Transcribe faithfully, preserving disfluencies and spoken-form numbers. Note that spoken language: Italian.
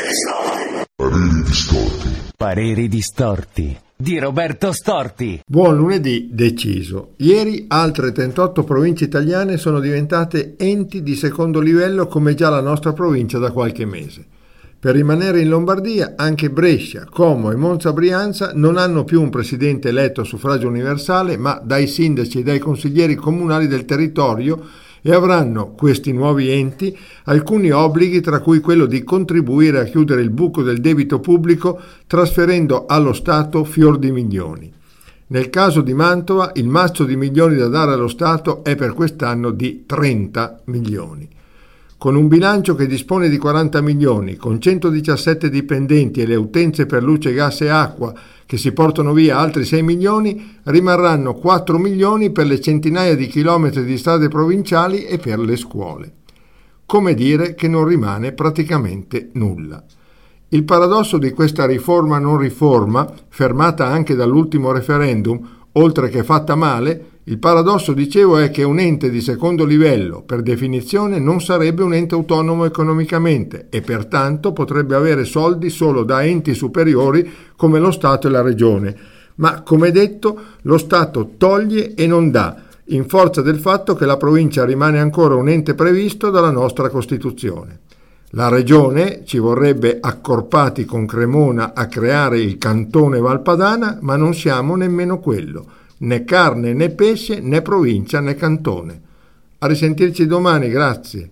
Pareri distorti. Pareri distorti di Roberto Storti. Buon lunedì deciso. Ieri altre trentotto province italiane sono diventate enti di secondo livello come già la nostra provincia da qualche mese. Per rimanere in Lombardia, anche Brescia, Como e Monza Brianza non hanno più un presidente eletto a suffragio universale, ma dai sindaci e dai consiglieri comunali del territorio, e avranno, questi nuovi enti, alcuni obblighi, tra cui quello di contribuire a chiudere il buco del debito pubblico trasferendo allo Stato fior di milioni. Nel caso di Mantova, il mazzo di milioni da dare allo Stato è per quest'anno di trenta milioni. Con un bilancio che dispone di quaranta milioni, con centodiciassette dipendenti e le utenze per luce, gas e acqua che si portano via altri sei milioni, rimarranno quattro milioni per le centinaia di chilometri di strade provinciali e per le scuole. Come dire che non rimane praticamente nulla. Il paradosso di questa riforma non riforma, fermata anche dall'ultimo referendum, oltre che fatta male, il paradosso, dicevo, è che un ente di secondo livello, per definizione, non sarebbe un ente autonomo economicamente e pertanto potrebbe avere soldi solo da enti superiori come lo Stato e la Regione. Ma, come detto, lo Stato toglie e non dà, in forza del fatto che la provincia rimane ancora un ente previsto dalla nostra Costituzione. La Regione ci vorrebbe accorpati con Cremona a creare il cantone Valpadana, ma non siamo nemmeno quello. Né carne né pesce, né provincia né cantone. A risentirci domani, grazie.